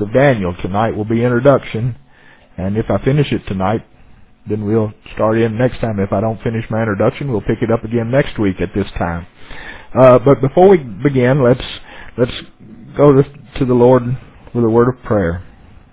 book of Daniel. Tonight will be introduction, and if I finish it tonight, then we'll start in next time. If I don't finish my introduction, we'll pick it up again next week at this time. But before we begin, let's go to the Lord with a word of prayer.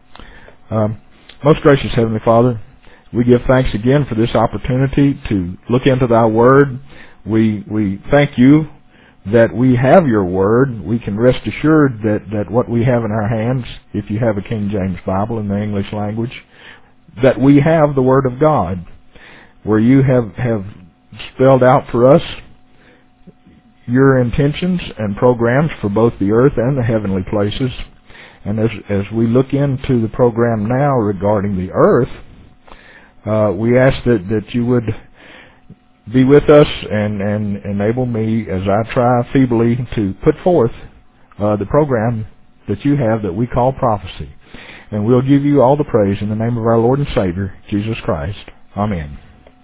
Most gracious Heavenly Father, we give thanks again for this opportunity to look into Thy Word. We thank You that we have Your Word. We can rest assured that what we have in our hands, if you have a King James Bible in the English language, that we have the Word of God, where You have spelled out for us Your intentions and programs for both the earth and the heavenly places. And as we look into the program now regarding the earth, we ask that You would be with us and enable me as I try feebly to put forth the program that You have that we call prophecy. And we'll give You all the praise in the name of our Lord and Savior, Jesus Christ. Amen.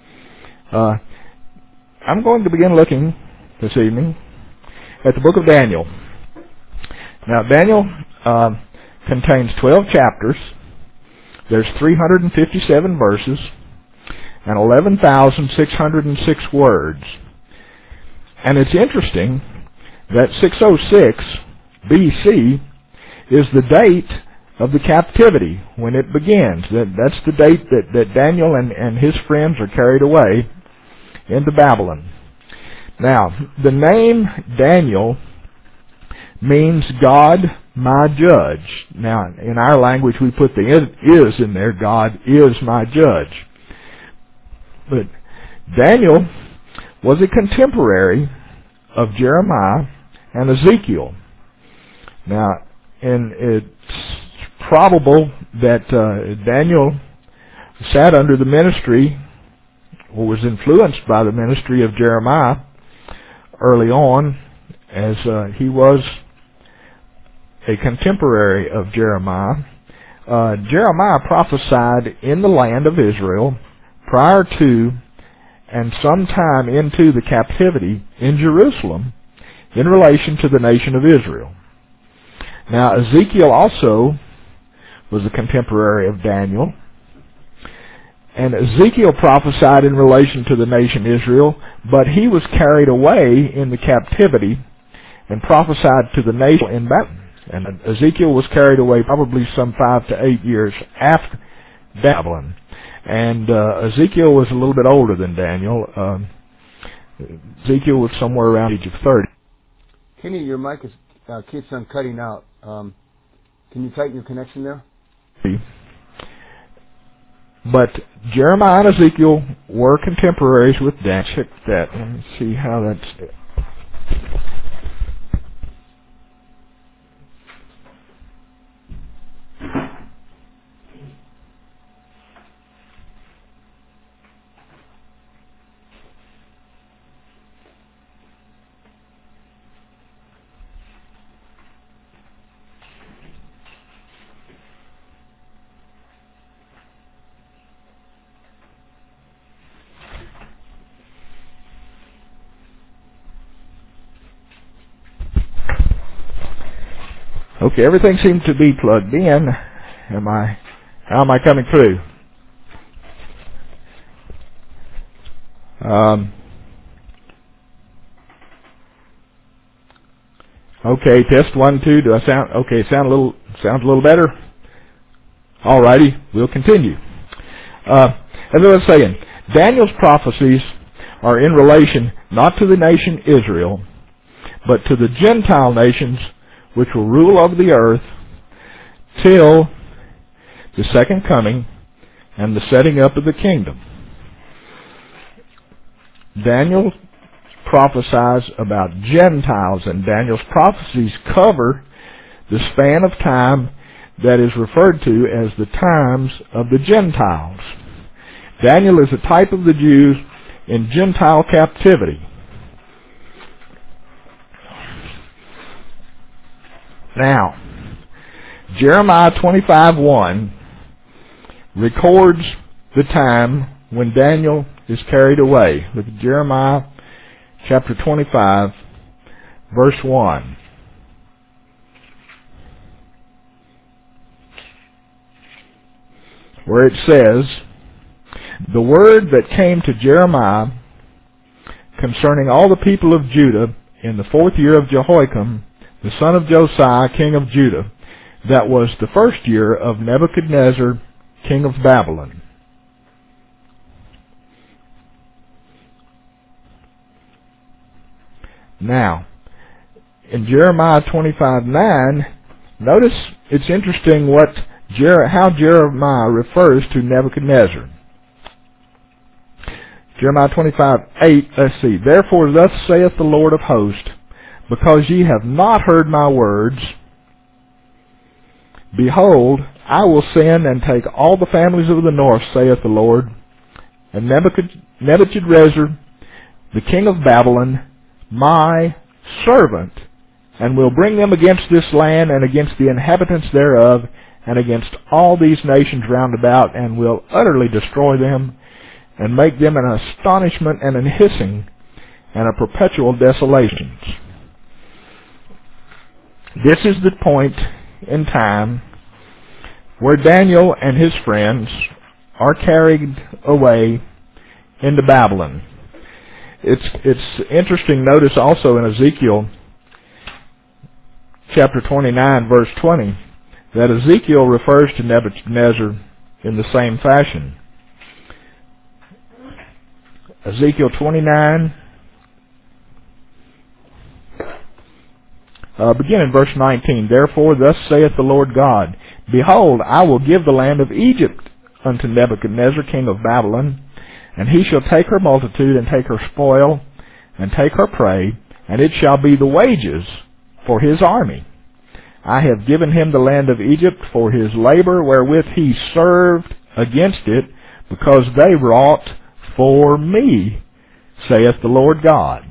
I'm going to begin looking this evening at the book of Daniel. Now, Daniel contains 12 chapters. There's 357 verses and 11,606 words. And it's interesting that 606 BC is the date of the captivity when it begins. That's the date that Daniel and his friends are carried away into Babylon. Now, the name Daniel means God, my judge. Now, in our language, we put the is in there. God is my judge. But Daniel was a contemporary of Jeremiah and Ezekiel. Now, and it's probable that Daniel sat under the ministry, or was influenced by the ministry of Jeremiah early on, as he was a contemporary of Jeremiah. Jeremiah prophesied in the land of Israel prior to and sometime into the captivity in Jerusalem in relation to the nation of Israel. Now, Ezekiel also was a contemporary of Daniel, and Ezekiel prophesied in relation to the nation Israel, but he was carried away in the captivity and prophesied to the nation in Babylon. And Ezekiel was carried away probably some 5 to 8 years after Babylon. And Ezekiel was a little bit older than Daniel. Ezekiel was somewhere around the age of 30. Kenny, your mic is keeps on cutting out. Can you tighten your connection there? But Jeremiah and Ezekiel were contemporaries with Daniel. Check that. Let me see how that's... Okay, everything seems to be plugged in. How am I coming through? Okay, test 1, 2. Do I sound okay? Sounds a little better. Alrighty, we'll continue. As I was saying, Daniel's prophecies are in relation not to the nation Israel, but to the Gentile nations which will rule over the earth till the second coming and the setting up of the kingdom. Daniel prophesies about Gentiles, and Daniel's prophecies cover the span of time that is referred to as the times of the Gentiles. Daniel is a type of the Jews in Gentile captivity. Now, Jeremiah 25:1 records the time when Daniel is carried away. Look at Jeremiah chapter 25, verse 1. where it says, "The word that came to Jeremiah concerning all the people of Judah in the 4th year of Jehoiakim, the son of Josiah, king of Judah, that was the 1st year of Nebuchadnezzar, king of Babylon." Now, in Jeremiah 25:9, notice it's interesting how Jeremiah refers to Nebuchadnezzar. Jeremiah 25:8, let's see. "Therefore thus saith the Lord of hosts, because ye have not heard my words, behold, I will send and take all the families of the north, saith the Lord, and Nebuchadnezzar, the king of Babylon, my servant, and will bring them against this land and against the inhabitants thereof, and against all these nations round about, and will utterly destroy them, and make them an astonishment and an hissing, and a perpetual desolation." This is the point in time where Daniel and his friends are carried away into Babylon. It's interesting, notice also in Ezekiel chapter 29, verse 20, that Ezekiel refers to Nebuchadnezzar in the same fashion. Ezekiel 29, begin in verse 19. "Therefore thus saith the Lord God, Behold, I will give the land of Egypt unto Nebuchadnezzar, king of Babylon, and he shall take her multitude, and take her spoil, and take her prey, and it shall be the wages for his army. I have given him the land of Egypt for his labor wherewith he served against it, because they wrought for me, saith the Lord God."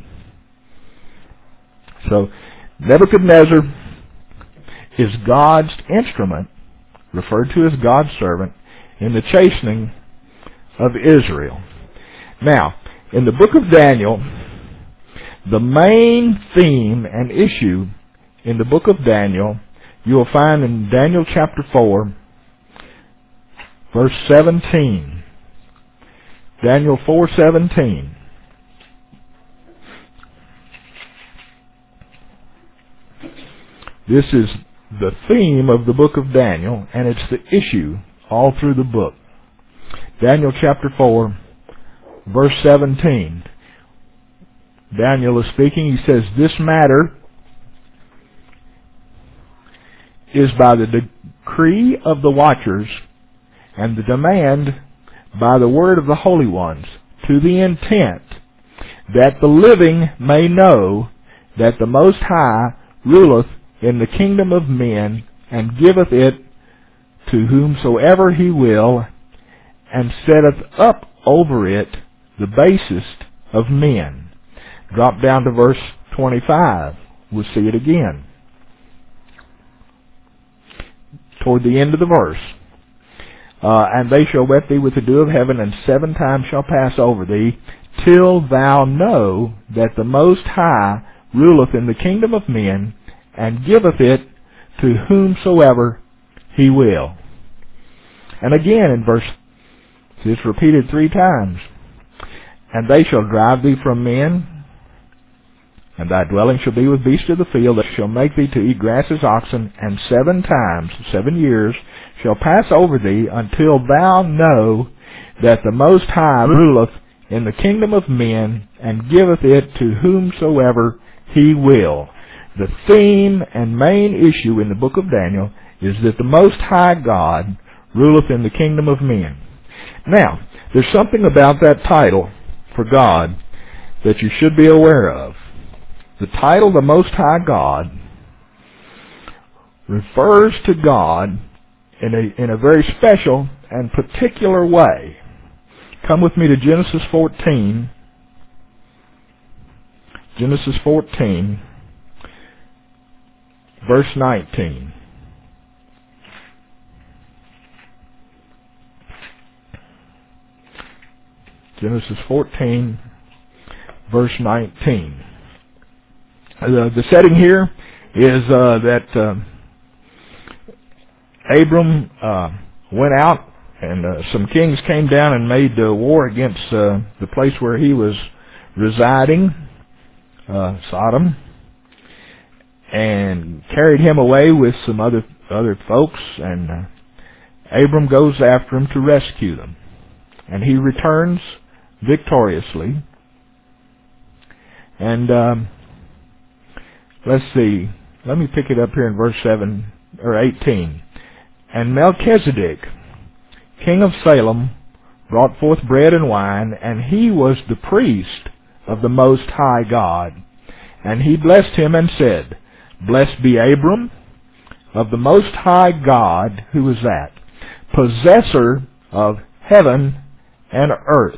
So Nebuchadnezzar is God's instrument, referred to as God's servant, in the chastening of Israel. Now, in the book of Daniel, the main theme and issue in the book of Daniel, you will find in Daniel chapter 4, verse 17. Daniel 4:17. This is the theme of the book of Daniel, and it's the issue all through the book. Daniel chapter 4, verse 17. Daniel is speaking. He says, "This matter is by the decree of the watchers, and the demand by the word of the holy ones, to the intent that the living may know that the Most High ruleth in the kingdom of men, and giveth it to whomsoever he will, and setteth up over it the basest of men." Drop down to verse 25. We'll see it again. Toward the end of the verse. "And they shall wet thee with the dew of heaven, and 7 times shall pass over thee, till thou know that the Most High ruleth in the kingdom of men, and giveth it to whomsoever he will." And again in verse, it's repeated 3 times. "And they shall drive thee from men, and thy dwelling shall be with beasts of the field, that shall make thee to eat grass as oxen, and 7 times, 7 years, shall pass over thee, until thou know that the Most High ruleth in the kingdom of men, and giveth it to whomsoever he will." The theme and main issue in the book of Daniel is that the Most High God ruleth in the kingdom of men. Now, there's something about that title for God that you should be aware of. The title, the Most High God, refers to God in a very special and particular way. Come with me to Genesis 14. Genesis 14, verse 19. Genesis 14, verse 19. The setting here is that Abram went out some kings came down and made war against the place where he was residing, Sodom, and carried him away with some other folks, and Abram goes after him to rescue them. And he returns victoriously. And let's see, let me pick it up here in verse 7 or 18. And Melchizedek, king of Salem, brought forth bread and wine, and he was the priest of the Most High God. And he blessed him and said, Blessed be Abram of the Most High God, who is that? Possessor of heaven and earth.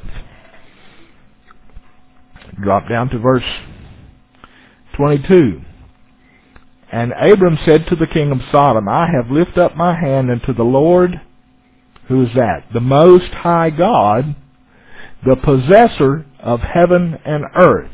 Drop down to verse 22. And Abram said to the king of Sodom, I have lifted up my hand unto the Lord, who is that? The Most High God, the possessor of heaven and earth.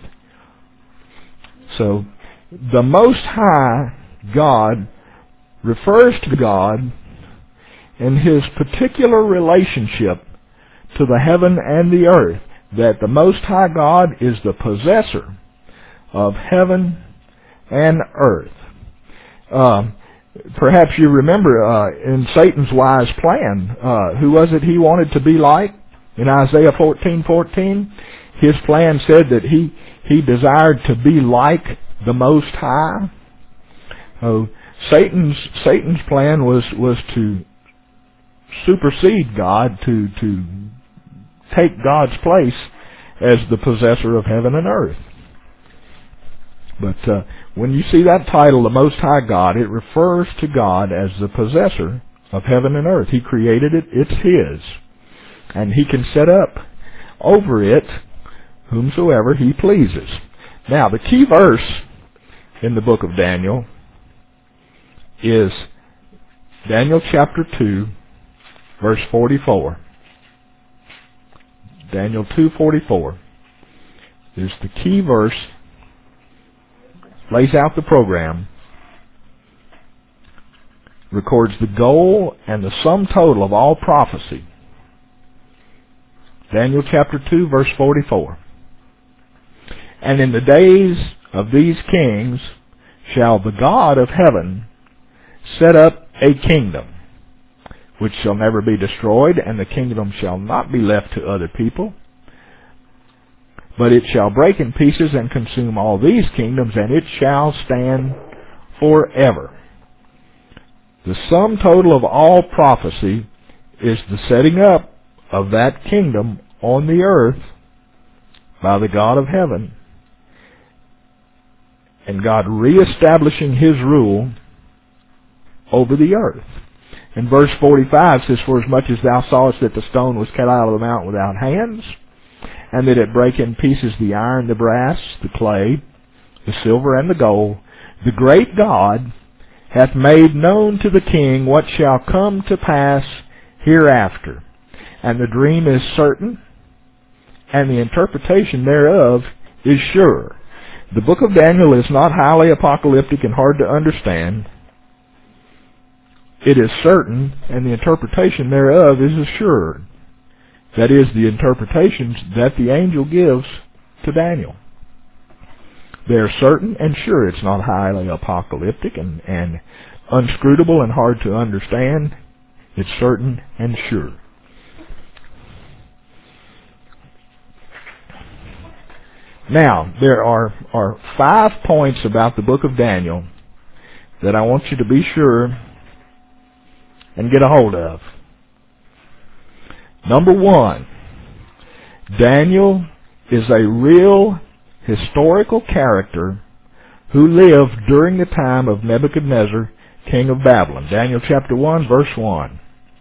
So, the Most High God refers to God in His particular relationship to the heaven and the earth, that the Most High God is the possessor of heaven and earth. Perhaps you remember in Satan's wise plan, who was it he wanted to be like? In Isaiah 14:14, his plan said that he desired to be like the Most High. Satan's plan was to supersede God, to take God's place as the possessor of heaven and earth. But when you see that title, the Most High God, it refers to God as the possessor of heaven and earth. He created it, it's His. And He can set up over it whomsoever He pleases. Now, the key verse in the book of Daniel is Daniel chapter 2, verse 44. Daniel 2:44 is the key verse, lays out the program, records the goal and the sum total of all prophecy. Daniel chapter 2, verse 44. And in the days of these kings shall the God of heaven set up a kingdom, which shall never be destroyed, and the kingdom shall not be left to other people, but it shall break in pieces and consume all these kingdoms, and it shall stand forever. The sum total of all prophecy is the setting up of that kingdom on the earth by the God of heaven, and God reestablishing His rule over the earth. And verse 45 says, For as much as thou sawest that the stone was cut out of the mountain without hands, and that it brake in pieces the iron, the brass, the clay, the silver, and the gold, the great God hath made known to the king what shall come to pass hereafter. And the dream is certain, and the interpretation thereof is sure. The book of Daniel is not highly apocalyptic and hard to understand. It is certain, and the interpretation thereof is assured. That is, the interpretations that the angel gives to Daniel. They are certain and sure. It's not highly apocalyptic and unscrutable and hard to understand. It's certain and sure. Now, there are 5 points about the book of Daniel that I want you to be sure and get a hold of. Number 1, Daniel is a real historical character who lived during the time of Nebuchadnezzar, king of Babylon. Daniel chapter 1, verse 1.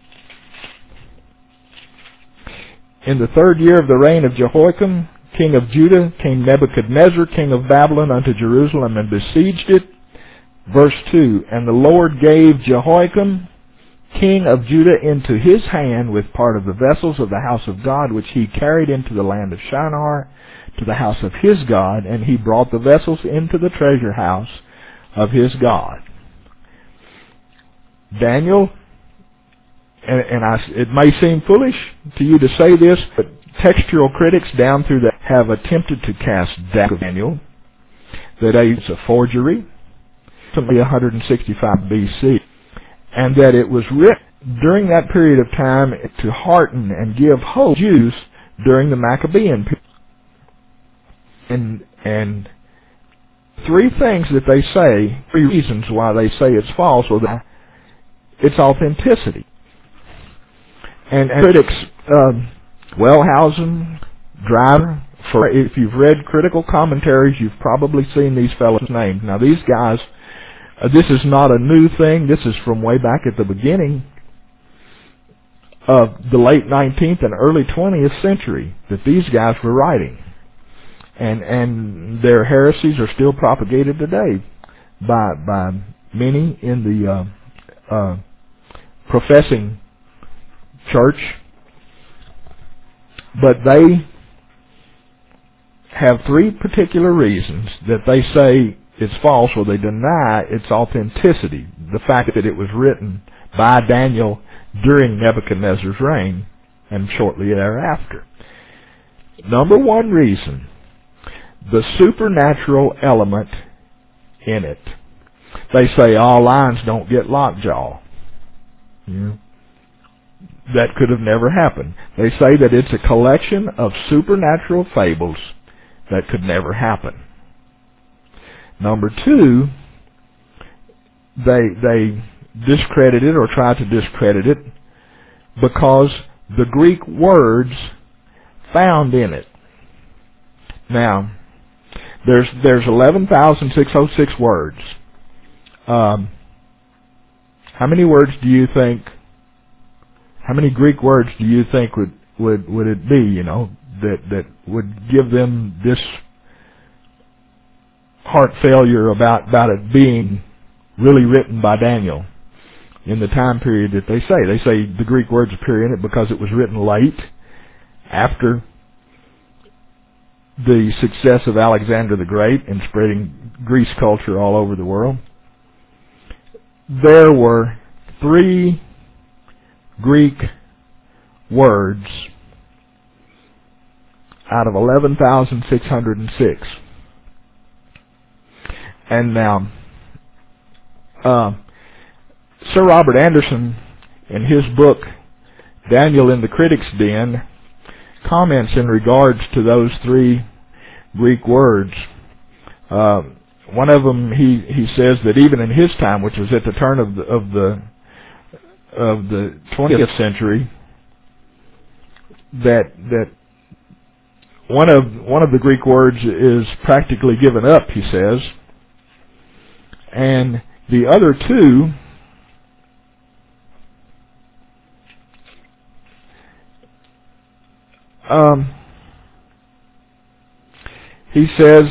In the 3rd year of the reign of Jehoiakim, king of Judah, came Nebuchadnezzar, king of Babylon, unto Jerusalem, and besieged it. Verse 2, And the Lord gave Jehoiakim, king of Judah, into his hand with part of the vessels of the house of God, which he carried into the land of Shinar, to the house of his God, and he brought the vessels into the treasure house of his God. Daniel it may seem foolish to you to say this, but textual critics down through that have attempted to cast doubt of Daniel, that it's a forgery, something 165 BC, and that it was written during that period of time to hearten and give hope to Jews during the Maccabean period. And three things that they say, three reasons why they say it's false, or that its authenticity. And critics, Wellhausen, Driver, if you've read critical commentaries, you've probably seen these fellows' names. Now these guys, this is not a new thing. This is from way back at the beginning of the late 19th and early 20th century that these guys were writing. And their heresies are still propagated today by many in the professing church. But they have three particular reasons that they say it's false, or they deny its authenticity. The fact that it was written by Daniel during Nebuchadnezzar's reign and shortly thereafter. Number one reason, the supernatural element in it. They say all lines don't get lockjaw. That could have never happened. They say that it's a collection of supernatural fables that could never happen. Number two, they discredit it or try to discredit it because the Greek words found in it. Now, there's 11,606 words. How many words do you think? How many Greek words do you think would it be? That would give them this heart failure about it being really written by Daniel in the time period that they say. They say the Greek words appear in it because it was written late after the success of Alexander the Great in spreading Greece culture all over the world. There were 3 Greek words out of 11,606. And now, Sir Robert Anderson, in his book, Daniel in the Critic's Den, comments in regards to those 3 Greek words. One of them, he says that even in his time, which was at the turn of the 20th century, that one of the Greek words is practically given up, he says, and the other 2 he says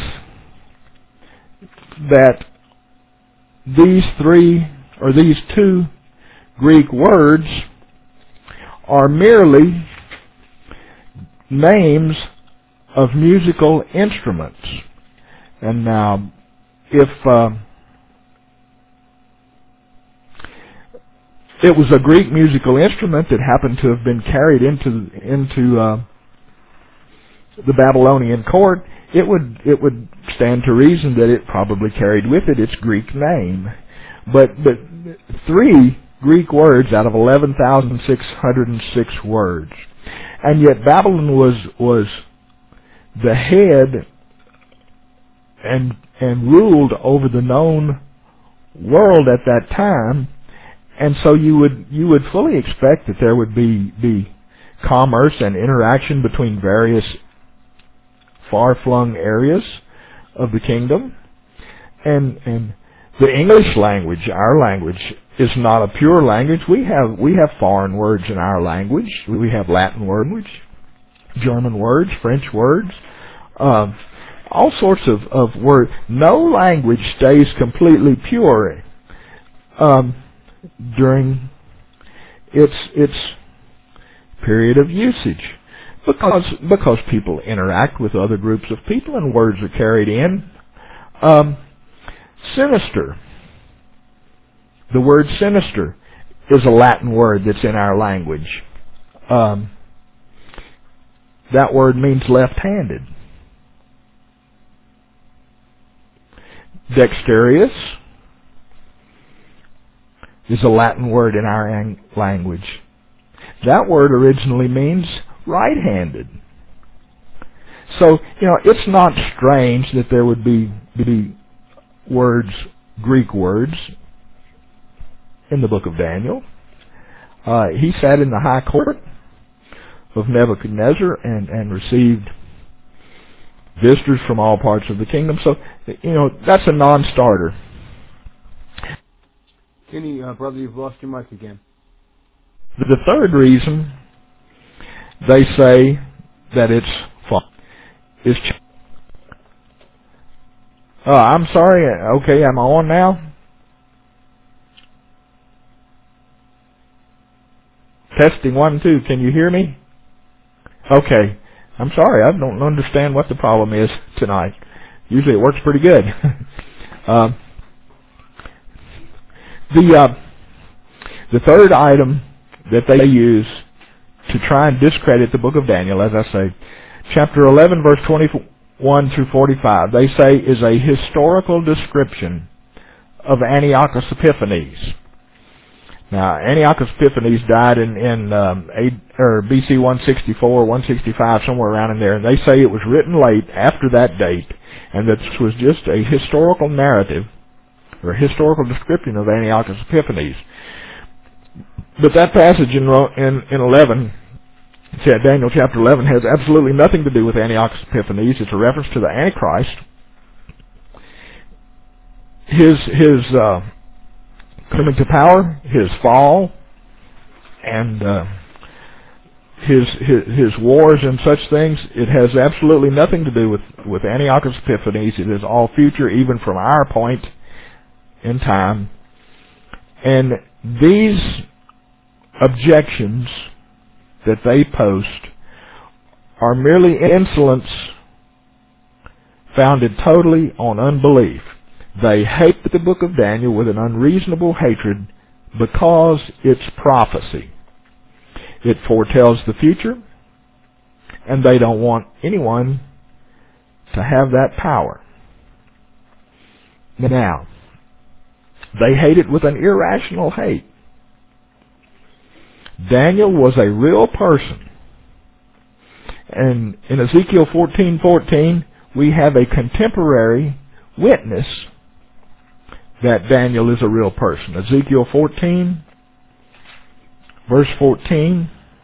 that these 2 Greek words are merely names of musical instruments. And now, if it was a Greek musical instrument that happened to have been carried into the Babylonian court, it would stand to reason that it probably carried with it its Greek name. But 3 Greek words out of 11,606 words. And yet Babylon was the head and ruled over the known world at that time, and so you would fully expect that there would be commerce and interaction between various far-flung areas of the kingdom. And the English language, our language, is not a pure language. We have foreign words in our language. We have Latin words, German words, French words, all sorts of words. No language stays completely pure during its period of usage, because people interact with other groups of people and words are carried in. Sinister. The word sinister. is a Latin word that's in our language. That word means left-handed. Dexterous is a Latin word in our language. That word originally means right-handed. So, it's not strange that there would be words, Greek words, in the book of Daniel. He sat in the high court of Nebuchadnezzar and received visitors from all parts of the kingdom. So, that's a non-starter. Kenny, brother, you've lost your mic again. The third reason they say that it's false is... I'm sorry. Okay, am I on now? Testing 1, 2. Can you hear me? Okay. I'm sorry. I don't understand what the problem is tonight. Usually it works pretty good. The third item that they use to try and discredit the book of Daniel, as I say, chapter 11, verse 21 through 45, they say is a historical description of Antiochus Epiphanes. Now, Antiochus Epiphanes died in BC 164, 165, somewhere around in there, and they say it was written late after that date, and that this was just a historical narrative, or a historical description of Antiochus Epiphanes. But that passage in 11, Daniel chapter 11, has absolutely nothing to do with Antiochus Epiphanes. It's a reference to the Antichrist. His coming to power, his fall, and his wars and such things. It has absolutely nothing to do with Antiochus Epiphanes. It is all future, even from our point in time. And these objections that they post are merely insolence founded totally on unbelief. They hate the book of Daniel with an unreasonable hatred because it's prophecy. It foretells the future, and they don't want anyone to have that power. Now, they hate it with an irrational hate. Daniel was a real person. And in Ezekiel 14:14, we have a contemporary witness that Daniel is a real person. Ezekiel 14, verse 14.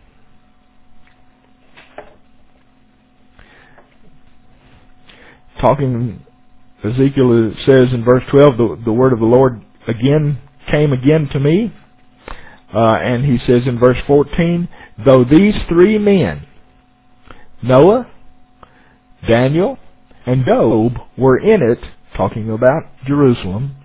Ezekiel says in verse 12, the word of the Lord came again to me. And he says in verse 14, though these three men, Noah, Daniel, and Job, were in it, talking about Jerusalem,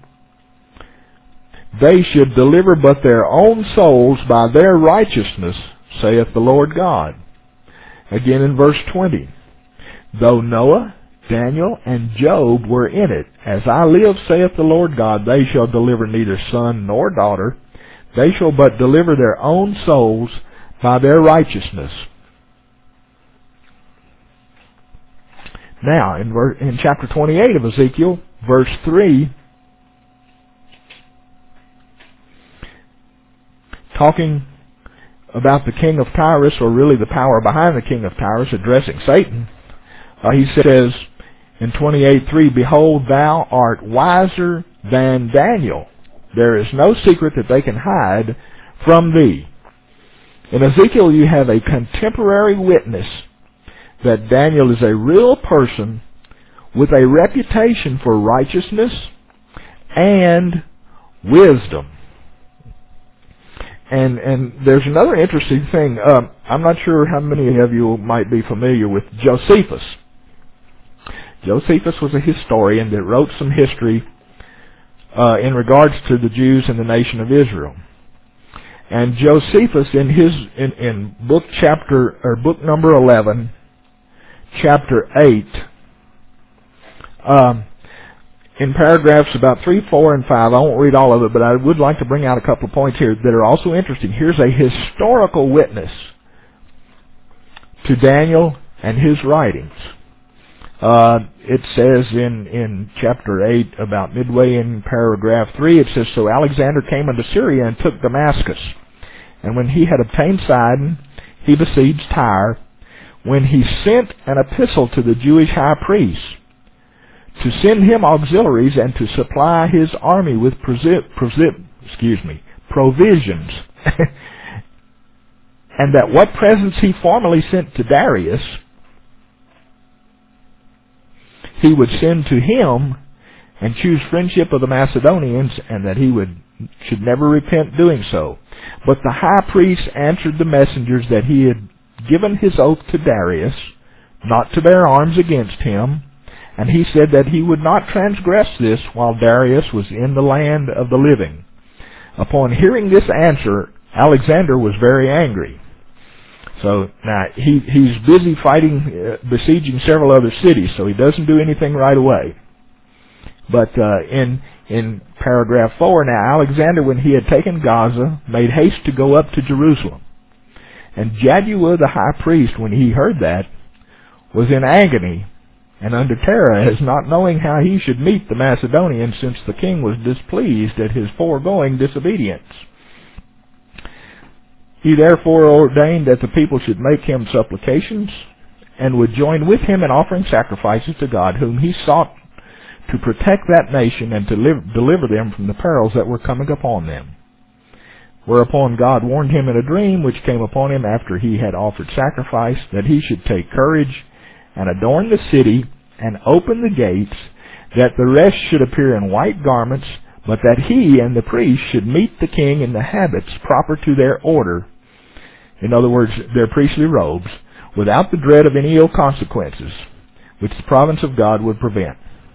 they should deliver but their own souls by their righteousness, saith the Lord God. Again in verse 20, though Noah, Daniel, and Job were in it, as I live, saith the Lord God, they shall deliver neither son nor daughter, they shall but deliver their own souls by their righteousness. Now, in chapter 28 of Ezekiel, verse 3, talking about the king of Tyrus, or really the power behind the king of Tyrus, addressing Satan, he says in 28:3, behold, thou art wiser than Daniel. There is no secret that they can hide from thee. In Ezekiel, you have a contemporary witness that Daniel is a real person with a reputation for righteousness and wisdom. And there's another interesting thing. I'm not sure how many of you might be familiar with Josephus. Josephus was a historian that wrote some history in regards to the Jews and the nation of Israel. And Josephus, in book number 11, chapter 8, in paragraphs about 3, 4, and 5, I won't read all of it, but I would like to bring out a couple of points here that are also interesting. Here's a historical witness to Daniel and his writings. It says in chapter 8, about midway in paragraph 3, it says, "So Alexander came unto Syria and took Damascus. And when he had obtained Sidon, he besieged Tyre, when he sent an epistle to the Jewish high priest to send him auxiliaries and to supply his army with provisions, and that what presents he formerly sent to Darius, he would send to him, and choose friendship of the Macedonians, and that he should never repent doing so. But the high priest answered the messengers that he had given his oath to Darius, not to bear arms against him, and he said that he would not transgress this while Darius was in the land of the living. Upon hearing this answer, Alexander was very angry." So now he's busy fighting, besieging several other cities, so he doesn't do anything right away. But in paragraph 4, "Now Alexander, when he had taken Gaza, made haste to go up to Jerusalem. And Jaddua the high priest, when he heard that, was in agony and under terror, as not knowing how he should meet the Macedonians, since the king was displeased at his foregoing disobedience. He therefore ordained that the people should make him supplications, and would join with him in offering sacrifices to God, whom he sought to protect that nation and to deliver them from the perils that were coming upon them. Whereupon God warned him in a dream which came upon him after he had offered sacrifice, that he should take courage and adorn the city and open the gates, that the rest should appear in white garments, but that he and the priests should meet the king in the habits proper to their order, in other words, their priestly robes, without the dread of any ill consequences, which the providence of God would prevent."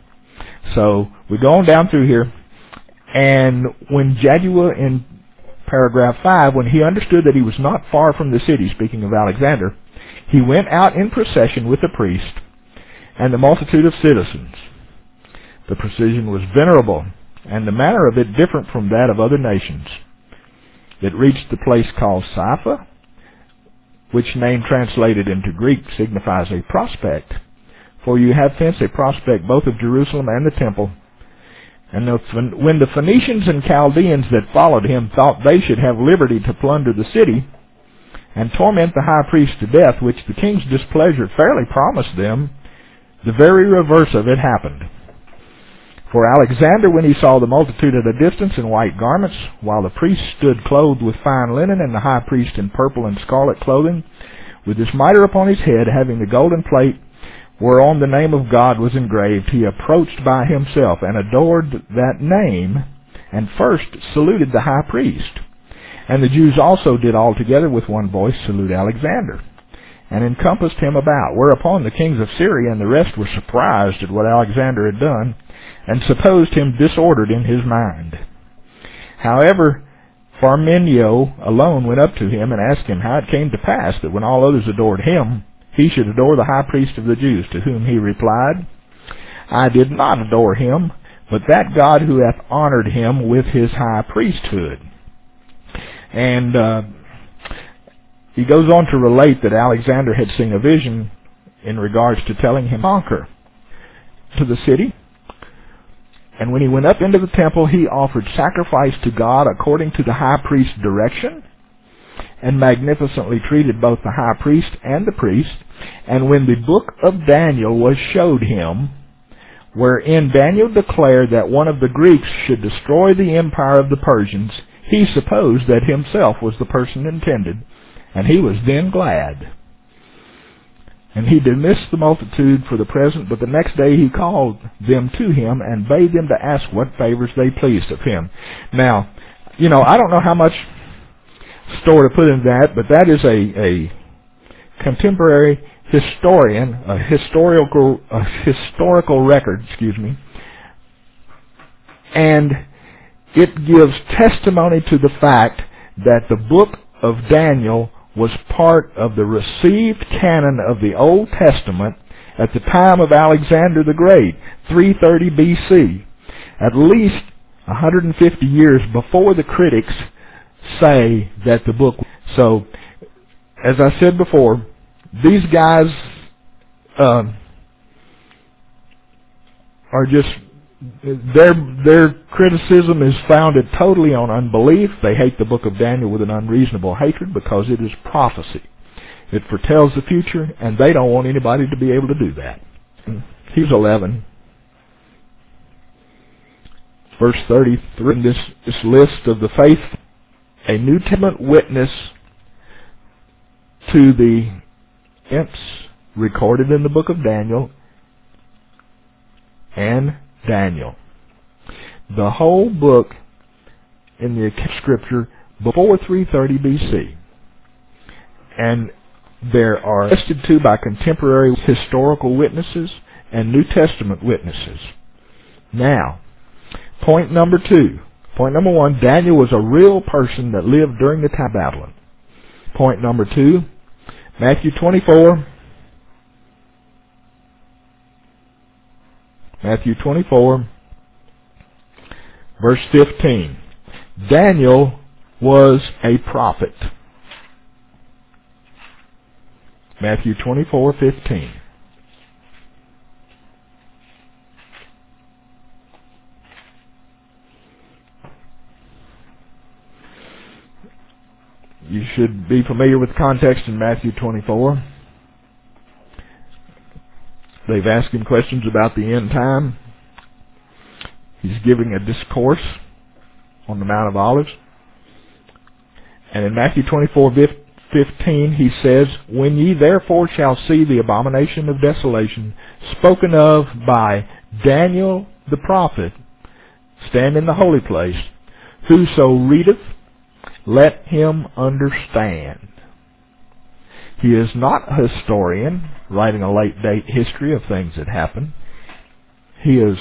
So we go on down through here, and when Jaddua, in paragraph 5, when he understood that he was not far from the city, speaking of Alexander, he went out in procession with the priest and the multitude of citizens. The procession was venerable, and the manner of it different from that of other nations. It reached the place called Sypha, which name translated into Greek signifies a prospect. For you have thence a prospect both of Jerusalem and the temple. And when the Phoenicians and Chaldeans that followed him thought they should have liberty to plunder the city and torment the high priest to death, which the king's displeasure fairly promised them, the very reverse of it happened. For Alexander, when he saw the multitude at a distance in white garments, while the priests stood clothed with fine linen, and the high priest in purple and scarlet clothing, with his mitre upon his head, having the golden plate whereon the name of God was engraved, he approached by himself and adored that name, and first saluted the high priest. And the Jews also did all together with one voice salute Alexander, and encompassed him about. Whereupon the kings of Syria and the rest were surprised at what Alexander had done, and supposed him disordered in his mind. However, Parmenio alone went up to him and asked him how it came to pass that when all others adored him, he should adore the high priest of the Jews, to whom he replied, "I did not adore him, but that God who hath honored him with his high priesthood." And he goes on to relate that Alexander had seen a vision in regards to telling him to conquer to the city. And when he went up into the temple, he offered sacrifice to God according to the high priest's direction, and magnificently treated both the high priest and the priest. And when the book of Daniel was showed him, wherein Daniel declared that one of the Greeks should destroy the empire of the Persians, he supposed that himself was the person intended, and he was then glad. And he dismissed the multitude for the present, but the next day he called them to him and bade them to ask what favors they pleased of him. Now, I don't know how much store to put in that, but that is a contemporary historian, a historical record, and it gives testimony to the fact that the book of Daniel was part of the received canon of the Old Testament at the time of Alexander the Great, 330 BC. at least 150 years before the critics say that the book. So, as I said before, these guys are just, their criticism is founded totally on unbelief. They hate the book of Daniel with an unreasonable hatred because it is prophecy. It foretells the future, and they don't want anybody to be able to do that. Hebrews 11, verse 33, in this list of the faith, a New Testament witness to the events recorded in the book of Daniel and Daniel. The whole book in the Scripture before 330 BC. And there are attested to by contemporary historical witnesses and New Testament witnesses. Now, point number 2. Point number 1, Daniel was a real person that lived during the time of Babylon. Point number 2, Matthew 24. Matthew 24, verse 15. Daniel was a prophet. Matthew 24:15. You should be familiar with the context in Matthew 24. They've asked him questions about the end time. He's giving a discourse on the Mount of Olives. And in Matthew 24:15 he says, "When ye therefore shall see the abomination of desolation spoken of by Daniel the prophet stand in the holy place, whoso readeth, let him understand." He is not a historian writing a late-date history of things that happened. He is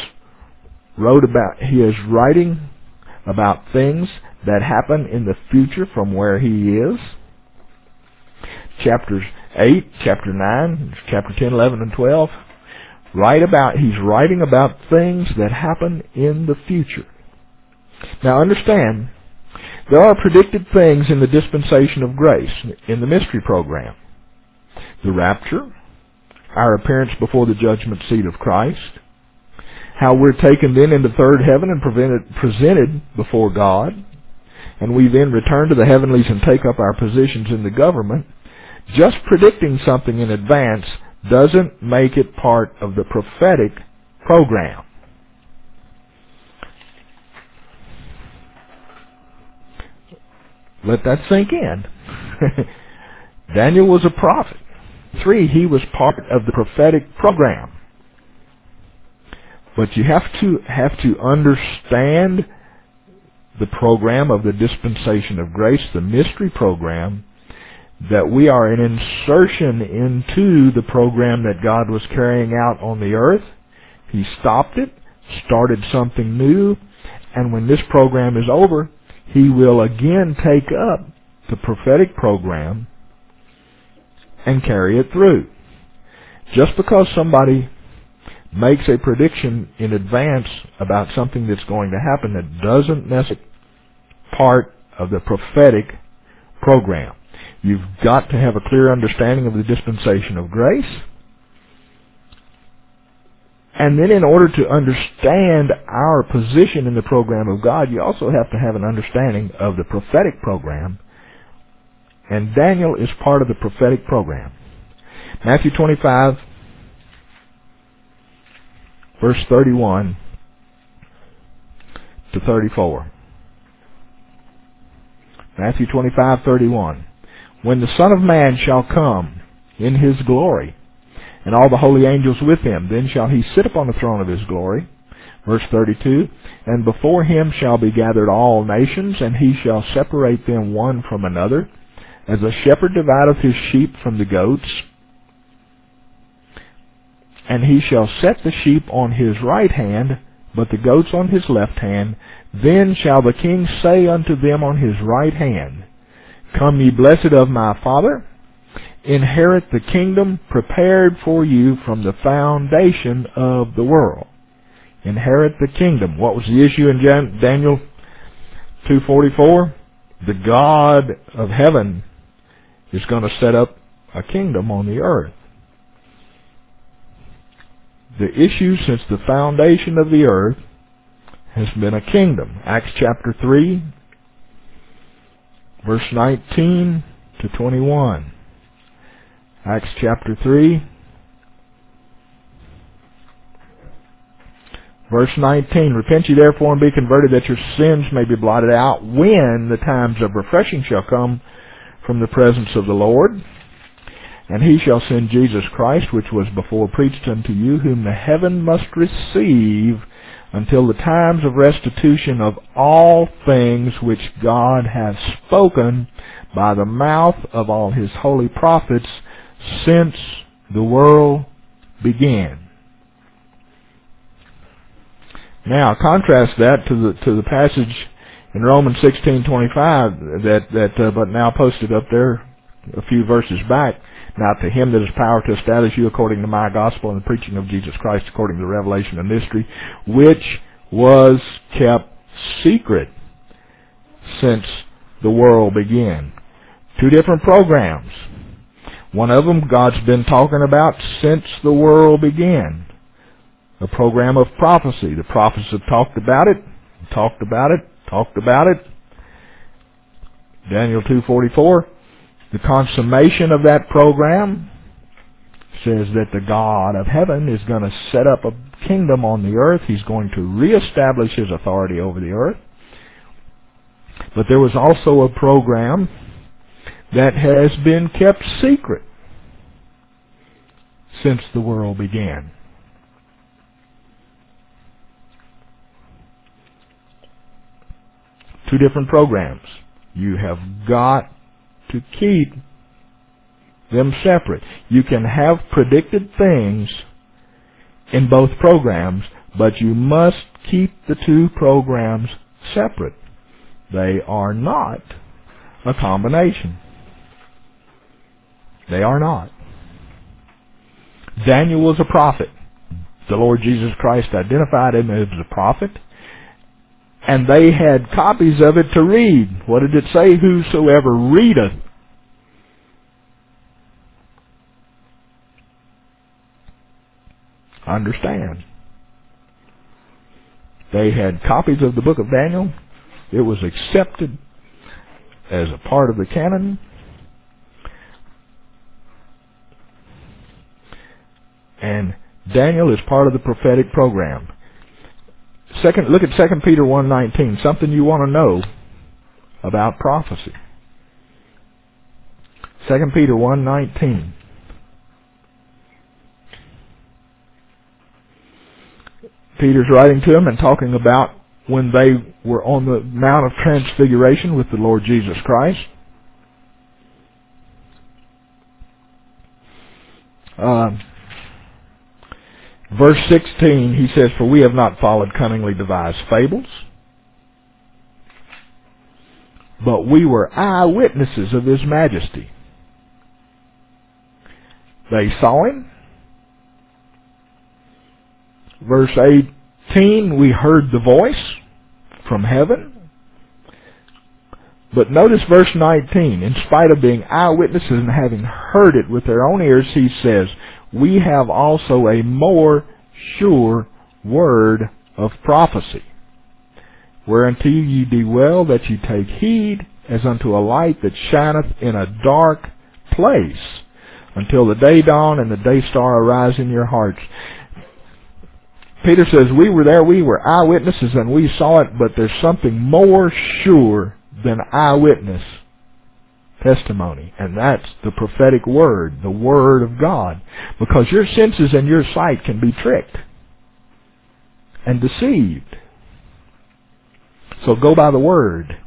writing about things that happen in the future from where he is. Chapters 8, chapter 9, chapter 10, 11, and 12. He's writing about things that happen in the future. Now understand, there are predicted things in the dispensation of grace, in the mystery program. The rapture, our appearance before the judgment seat of Christ, how we're taken then into third heaven and presented before God, and we then return to the heavenlies and take up our positions in the government. Just predicting something in advance doesn't make it part of the prophetic program. Let that sink in. Daniel was a prophet. 3, he was part of the prophetic program. But you have to understand the program of the dispensation of grace, the mystery program, that we are an insertion into the program that God was carrying out on the earth. He stopped it, started something new, and when this program is over, He will again take up the prophetic program and carry it through. Just because somebody makes a prediction in advance about something that's going to happen, that doesn't necessarily part of the prophetic program. You've got to have a clear understanding of the dispensation of grace. And then in order to understand our position in the program of God, you also have to have an understanding of the prophetic program. And Daniel is part of the prophetic program. Matthew 25, verse 31 to 34. Matthew 25:31. When the Son of Man shall come in His glory, and all the holy angels with Him, then shall He sit upon the throne of His glory. Verse 32. And before Him shall be gathered all nations, and He shall separate them one from another, as a shepherd divideth his sheep from the goats. And He shall set the sheep on His right hand, but the goats on His left hand. Then shall the King say unto them on His right hand, Come ye blessed of my Father, inherit the kingdom prepared for you from the foundation of the world. inherit the kingdom. What was the issue in Daniel 2:44? The God of heaven is going to set up a kingdom on the earth. The issue since the foundation of the earth has been a kingdom. Acts chapter 3, verse 19 to 21. Acts chapter 3, verse 19. Repent ye therefore and be converted, that your sins may be blotted out, when the times of refreshing shall come from the presence of the Lord. And he shall send Jesus Christ, which was before preached unto you, whom the heaven must receive until the times of restitution of all things which God hath spoken by the mouth of all his holy prophets since the world began. Now, contrast that to the passage in Romans 16:25 that but now posted up there a few verses back. Now to him that has power to establish you according to my gospel and the preaching of Jesus Christ according to the revelation of mystery, which was kept secret since the world began. Two different programs. One of them God's been talking about since the world began. A program of prophecy. The prophets have talked about it, talked about it, talked about it. Daniel 2:44. The consummation of that program says that the God of heaven is going to set up a kingdom on the earth. He's going to reestablish his authority over the earth. But there was also a program that has been kept secret since the world began. Two different programs. You have got to keep them separate. You can have predicted things in both programs, but you must keep the two programs separate. They are not a combination. They are not. Daniel was a prophet. The Lord Jesus Christ identified him as a prophet. And they had copies of it to read. What did it say? Whosoever readeth. Understand. They had copies of the book of Daniel. It was accepted as a part of the canon. And Daniel is part of the prophetic program. Look at 2 Peter 1:19, something you want to know about prophecy. 2 Peter 1:19. Peter's writing to them and talking about when they were on the Mount of Transfiguration with the Lord Jesus Christ. Verse 16, he says, "For we have not followed cunningly devised fables, but we were eyewitnesses of his majesty." They saw him. Verse 18, we heard the voice from heaven. But notice verse 19, in spite of being eyewitnesses and having heard it with their own ears, he says, "We have also a more sure word of prophecy, whereunto ye do well that ye take heed, as unto a light that shineth in a dark place, until the day dawn and the day star arise in your hearts." Peter says, we were there, we were eyewitnesses, and we saw it, but there's something more sure than eyewitness testimony, and that's the prophetic word, the Word of God. Because your senses and your sight can be tricked and deceived. So go by the Word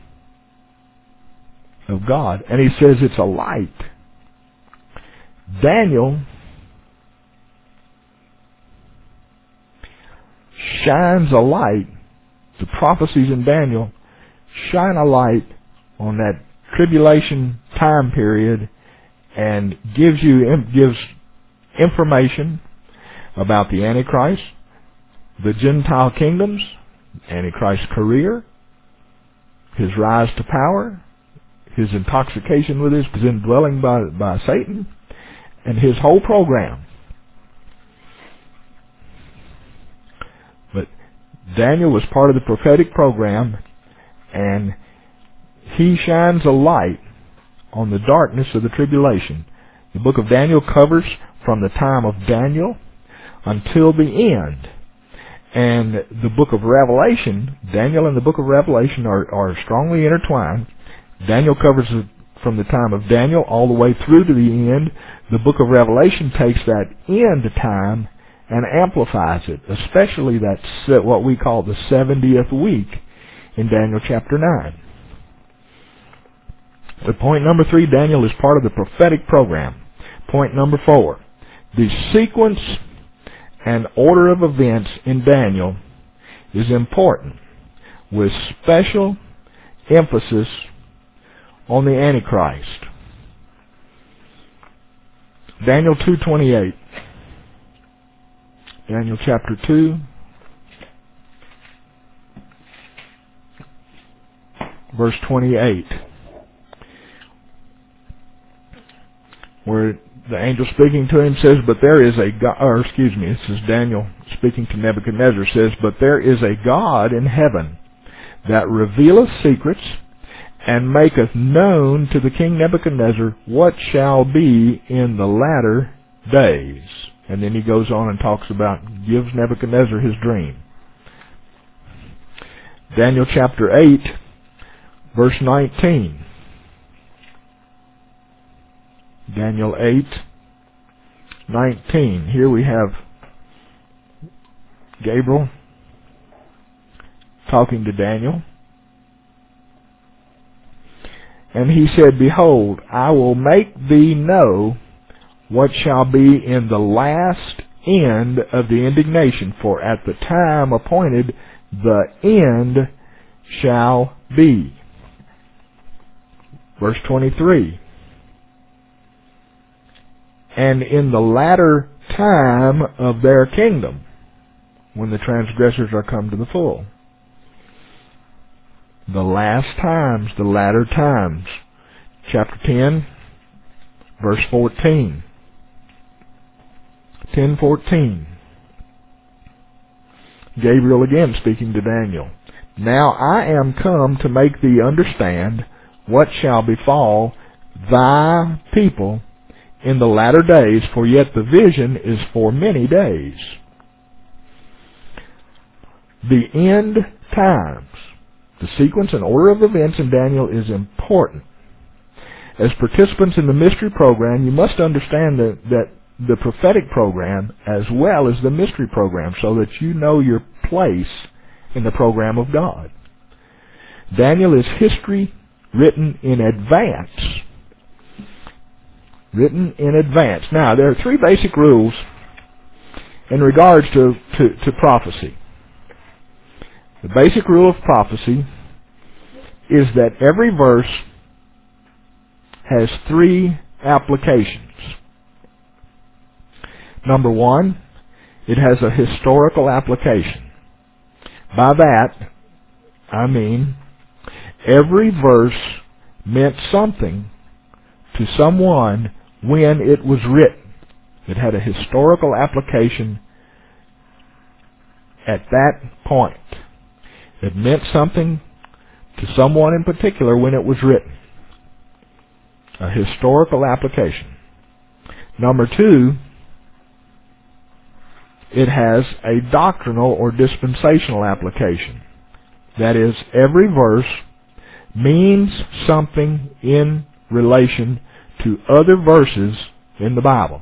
of God. And he says it's a light. Daniel shines a light. The prophecies in Daniel shine a light on that tribulation time period and gives information about the Antichrist, the Gentile kingdoms, Antichrist's career, his rise to power, his intoxication with his indwelling by Satan, and his whole program. But Daniel was part of the prophetic program, and he shines a light on the darkness of the tribulation. The book of Daniel covers from the time of Daniel until the end. And the book of Revelation, Daniel and the book of Revelation are strongly intertwined. Daniel covers it from the time of Daniel all the way through to the end. The book of Revelation takes that end time and amplifies it, especially that's what we call the 70th week in Daniel chapter 9. But point number 3, Daniel is part of the prophetic program. Point number 4, the sequence and order of events in Daniel is important, with special emphasis on the Antichrist. Daniel 2:28. Daniel chapter 2, verse 28, where the angel speaking to him says, "But there is a God," or excuse me, this is Daniel speaking to Nebuchadnezzar, says, "But there is a God in heaven that revealeth secrets, and maketh known to the king Nebuchadnezzar what shall be in the latter days." And then he goes on and talks about, gives Nebuchadnezzar his dream. Daniel chapter 8, verse 19. Daniel 8:19. Here we have Gabriel talking to Daniel. And he said, "Behold, I will make thee know what shall be in the last end of the indignation, for at the time appointed the end shall be." Verse 23. "And in the latter time of their kingdom, when the transgressors are come to the full." The last times, the latter times. Chapter 10, verse 14. 10:14. Gabriel again speaking to Daniel. "Now I am come to make thee understand what shall befall thy people in the latter days, for yet the vision is for many days." The end times, the sequence and order of events in Daniel is important. As participants in the mystery program, you must understand that the prophetic program as well as the mystery program, so that you know your place in the program of God. Daniel is history written in advance. Written in advance. Now, there are 3 basic rules in regards to prophecy. The basic rule of prophecy is that every verse has 3 applications. Number 1, it has a historical application. By that, I mean every verse meant something to someone when it was written. It had a historical application at that point. It meant something to someone in particular when it was written. A historical application. Number 2, it has a doctrinal or dispensational application. That is, every verse means something in relation to other verses in the Bible.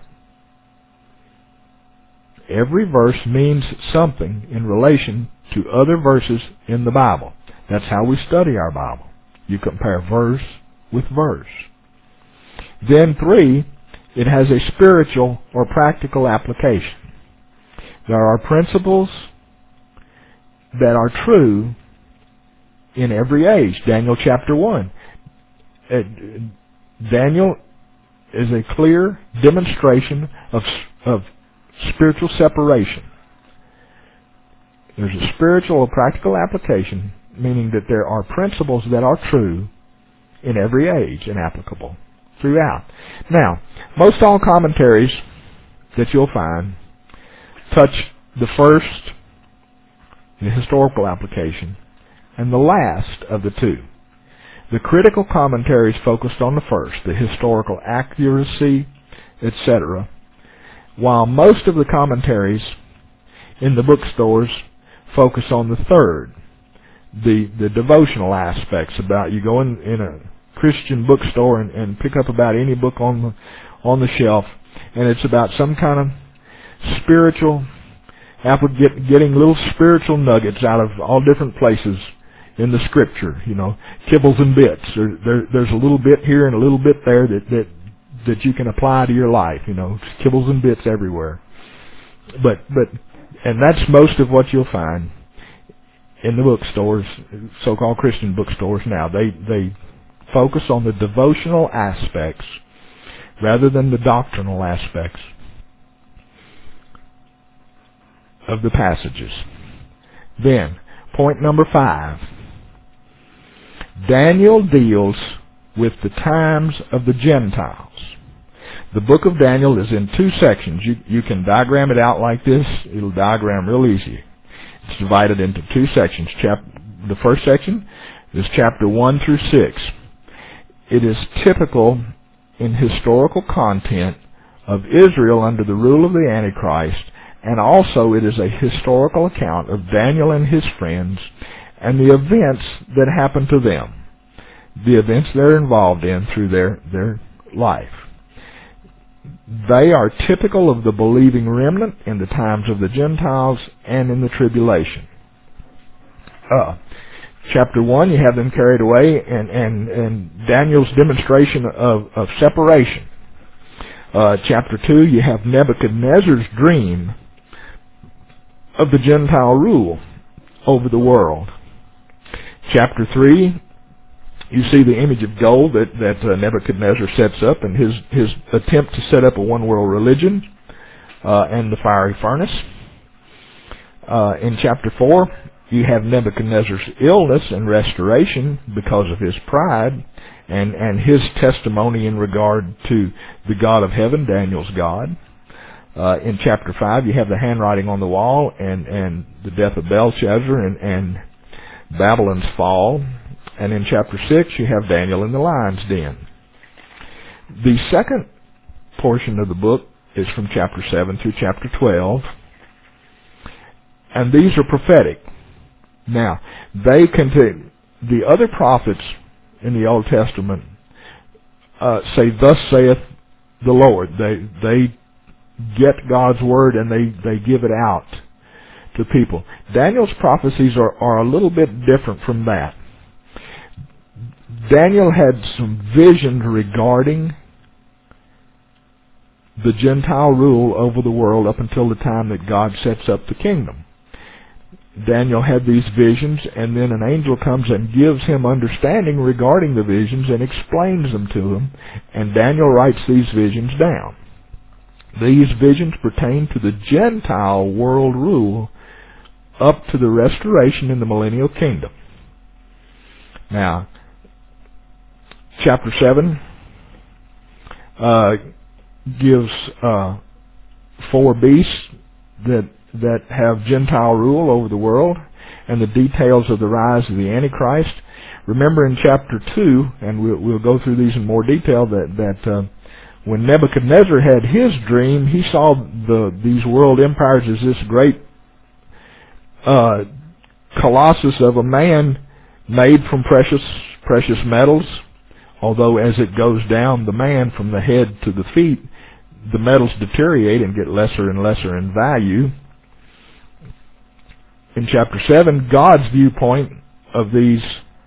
Every verse means something in relation to other verses in the Bible. That's how we study our Bible. You compare verse with verse. Then 3, it has a spiritual or practical application. There are principles that are true in every age. Daniel chapter 1. Daniel is a clear demonstration of spiritual separation. There's a spiritual or practical application, meaning that there are principles that are true in every age and applicable throughout. Now, most all commentaries that you'll find touch the first, the historical application, and the last of the two. The critical commentaries focused on the first, the historical accuracy, etc., while most of the commentaries in the bookstores focus on the third, the devotional aspects. About you go in a Christian bookstore and pick up about any book on the shelf, and it's about some kind of spiritual, getting little spiritual nuggets out of all different places in the Scripture. You know, kibbles and bits. There's a little bit here and a little bit there that you can apply to your life. You know, kibbles and bits everywhere. And that's most of what you'll find in the bookstores, so-called Christian bookstores now. They focus on the devotional aspects rather than the doctrinal aspects of the passages. Then, point number 5. Daniel deals with the times of the Gentiles. The book of Daniel is in 2 sections. You can diagram it out like this. It'll diagram real easy. It's divided into 2 sections. The first section is chapter 1 through 6. It is typical in historical content of Israel under the rule of the Antichrist, and also it is a historical account of Daniel and his friends and the events that happened to them, the events they're involved in through their life. They are typical of the believing remnant in the times of the Gentiles and in the tribulation. Chapter 1, you have them carried away, and Daniel's demonstration of separation. Chapter 2, you have Nebuchadnezzar's dream of the Gentile rule over the world. Chapter 3, you see the image of gold that Nebuchadnezzar sets up, and his attempt to set up a one-world religion, and the fiery furnace. In chapter 4, you have Nebuchadnezzar's illness and restoration because of his pride, and his testimony in regard to the God of heaven, Daniel's God. In chapter 5, you have the handwriting on the wall, and the death of Belshazzar, and Babylon's fall. And in chapter 6, you have Daniel in the lion's den. The second portion of the book is from chapter 7 through chapter 12. And these are prophetic. Now, they contain, the other prophets in the Old Testament say, "Thus saith the Lord." They get God's word and they give it out to people. Daniel's prophecies are a little bit different from that. Daniel had some visions regarding the Gentile rule over the world up until the time that God sets up the kingdom. Daniel had these visions, and then an angel comes and gives him understanding regarding the visions and explains them to him, and Daniel writes these visions down. These visions pertain to the Gentile world rule up to the restoration in the millennial kingdom. Now, chapter 7 gives 4 beasts that have Gentile rule over the world, and the details of the rise of the Antichrist. Remember in chapter 2, and we'll go through these in more detail, that when Nebuchadnezzar had his dream, he saw these world empires as this great colossus of a man made from precious metals. Although as it goes down the man from the head to the feet, the metals deteriorate and get lesser and lesser in value. In chapter 7, God's viewpoint of these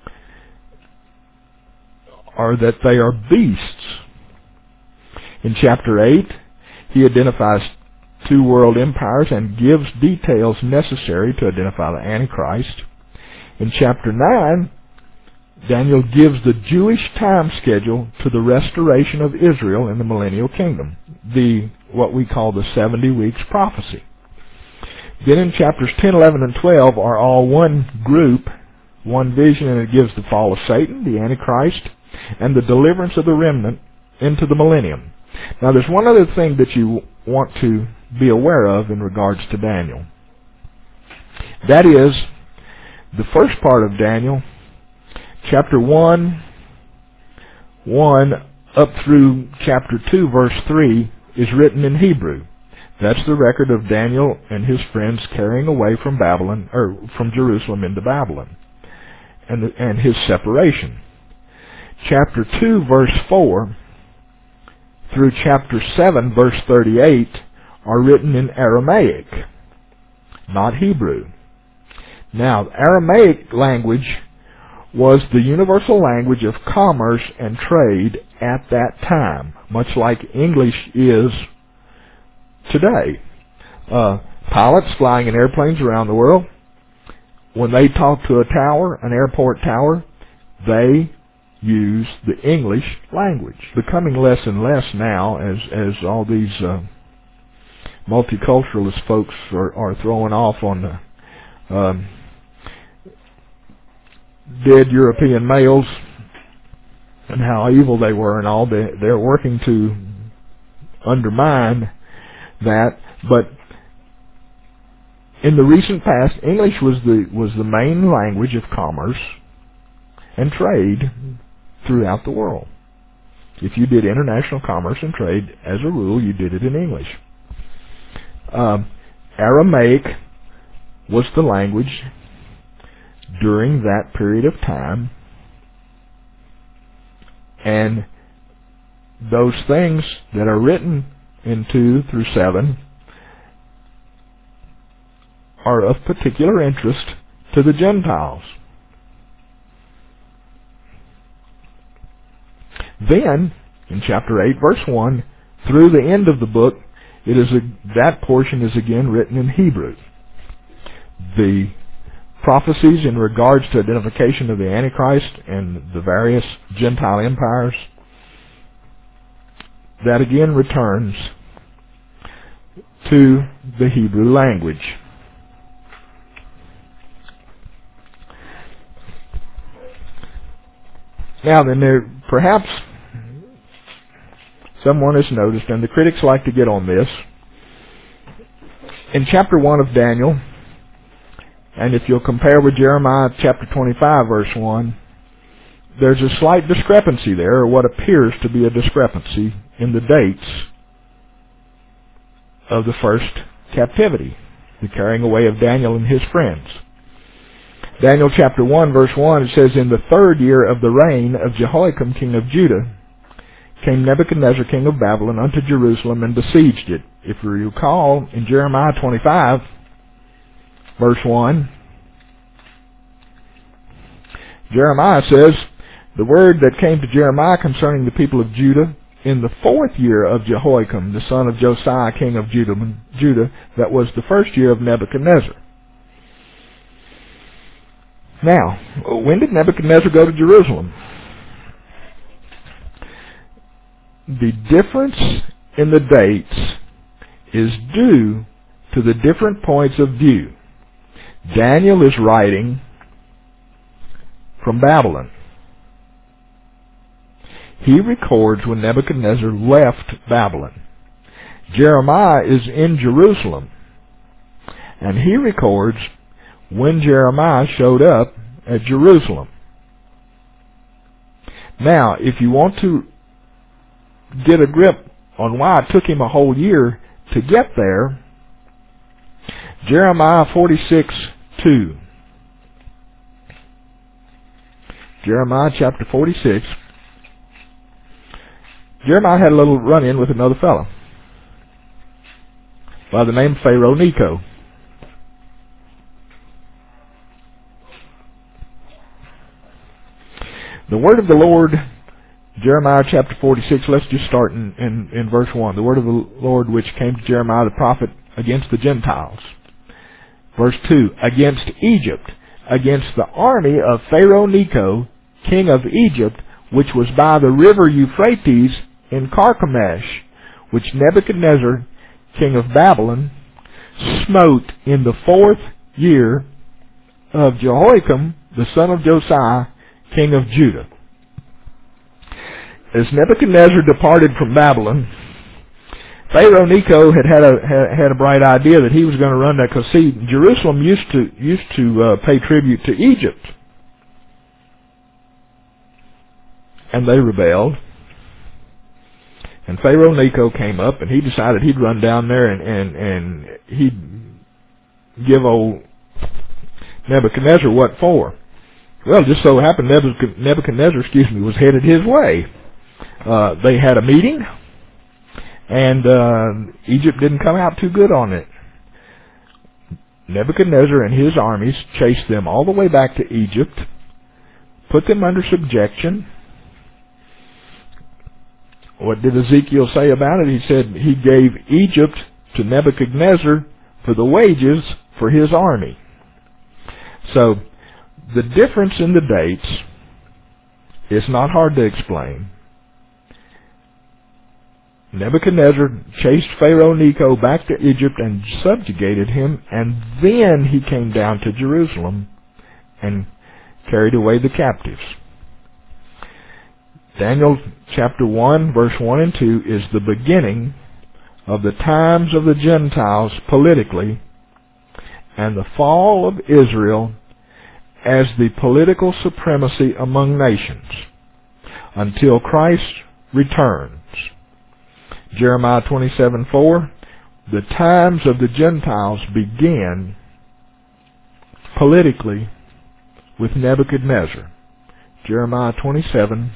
are that they are beasts. In chapter 8, he identifies 2 world empires and gives details necessary to identify the Antichrist. In chapter 9, Daniel gives the Jewish time schedule to the restoration of Israel in the millennial kingdom, what we call the 70 weeks prophecy. Then in chapters 10, 11, and 12 are all one group, one vision, and it gives the fall of Satan, the Antichrist, and the deliverance of the remnant into the millennium. Now there's one other thing that you want to be aware of in regards to Daniel. That is, the first part of Daniel, chapter 1 up through chapter 2, verse 3, is written in Hebrew. That's the record of Daniel and his friends carrying away from Babylon, or from Jerusalem into Babylon, and his separation. Chapter 2, verse 4, through chapter 7, verse 38, are written in Aramaic, not Hebrew. Now, Aramaic language was the universal language of commerce and trade at that time, much like English is today. Pilots flying in airplanes around the world, when they talk to a tower, an airport tower, they use the English language. Becoming less and less now as all these multiculturalist folks are throwing off on the dead European males and how evil they were and all. They're working to undermine that, but in the recent past, English was the main language of commerce and trade throughout the world. If you did international commerce and trade, as a rule, you did it in English. Aramaic was the language during that period of time, and those things that are written in 2 through 7 are of particular interest to the Gentiles. Then, in chapter 8, verse 1, through the end of the book, that portion is again written in Hebrew. The prophecies in regards to identification of the Antichrist and the various Gentile empires, that again returns to the Hebrew language. Now then, perhaps someone has noticed, and the critics like to get on this, in chapter 1 of Daniel, and if you'll compare with Jeremiah chapter 25, verse 1, there's a slight discrepancy there, or what appears to be a discrepancy in the dates of the first captivity, the carrying away of Daniel and his friends. Daniel chapter 1, verse 1, it says, "In the 3rd year of the reign of Jehoiakim king of Judah, came Nebuchadnezzar king of Babylon unto Jerusalem and besieged it." If you recall, in Jeremiah 25, verse 1, Jeremiah says, "The word that came to Jeremiah concerning the people of Judah in the 4th year of Jehoiakim, the son of Josiah, king of Judah, that was the 1st year of Nebuchadnezzar." Now, when did Nebuchadnezzar go to Jerusalem? The difference in the dates is due to the different points of view. Daniel is writing from Babylon. He records when Nebuchadnezzar left Babylon. Jeremiah is in Jerusalem, and he records when Jeremiah showed up at Jerusalem. Now, if you want to get a grip on why it took him a whole year to get there, Jeremiah 46:2. Jeremiah chapter 46. Jeremiah had a little run-in with another fellow by the name of Pharaoh Necho. The word of the Lord, Jeremiah chapter 46, let's just start in verse 1. The word of the Lord which came to Jeremiah the prophet against the Gentiles. Verse 2, against Egypt, against the army of Pharaoh Necho, king of Egypt, which was by the river Euphrates in Carchemish, which Nebuchadnezzar, king of Babylon, smote in the 4th year of Jehoiakim, the son of Josiah, king of Judah. As Nebuchadnezzar departed from Babylon, Pharaoh Necho had a bright idea that he was going to run that, because see, Jerusalem used to pay tribute to Egypt, and they rebelled. And Pharaoh Necho came up, and he decided he'd run down there and he'd give old Nebuchadnezzar what for. Well, just so happened Nebuchadnezzar, was headed his way. They had a meeting, and Egypt didn't come out too good on it. Nebuchadnezzar and his armies chased them all the way back to Egypt, put them under subjection. What did Ezekiel say about it? He said he gave Egypt to Nebuchadnezzar for the wages for his army. So, the difference in the dates is not hard to explain. Nebuchadnezzar chased Pharaoh Necho back to Egypt and subjugated him, and then he came down to Jerusalem and carried away the captives. Daniel chapter 1, verse 1 and 2 is the beginning of the times of the Gentiles politically, and the fall of Israel as the political supremacy among nations until Christ returns. Jeremiah 27:4, the times of the Gentiles began politically with Nebuchadnezzar. Jeremiah 27,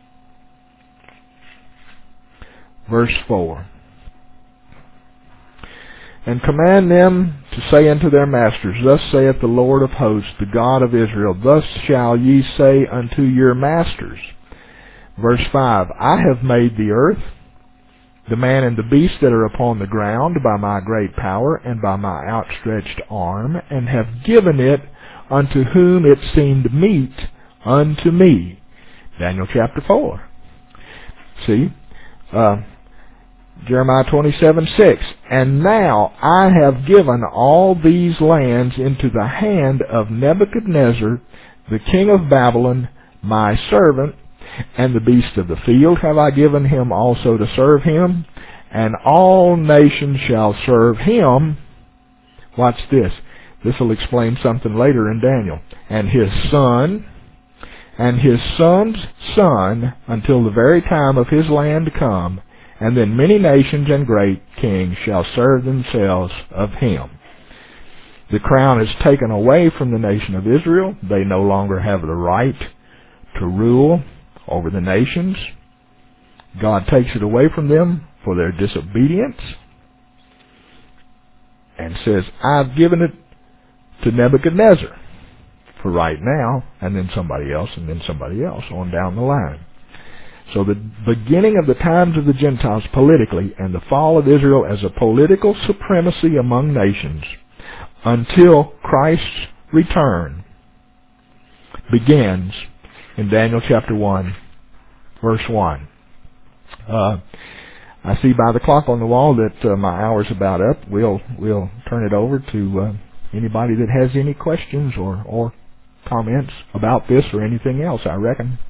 verse 4. And command them to say unto their masters, Thus saith the Lord of hosts, the God of Israel, Thus shall ye say unto your masters. Verse 5, I have made the earth, the man and the beast that are upon the ground, by my great power and by my outstretched arm, and have given it unto whom it seemed meet unto me. Daniel chapter 4. See? Jeremiah 27:6. And now I have given all these lands into the hand of Nebuchadnezzar, the king of Babylon, my servant, and the beasts of the field have I given him also to serve him, and all nations shall serve him. Watch this. This will explain something later in Daniel. And his son, and his son's son, until the very time of his land come, and then many nations and great kings shall serve themselves of him. The crown is taken away from the nation of Israel. They no longer have the right to rule over the nations. God takes it away from them for their disobedience and says, I've given it to Nebuchadnezzar for right now, and then somebody else, and then somebody else on down the line. So the beginning of the times of the Gentiles politically, and the fall of Israel as a political supremacy among nations until Christ's return begins in Daniel chapter 1, verse 1. I see by the clock on the wall that my hour's about up. We'll turn it over to anybody that has any questions or comments about this or anything else, I reckon.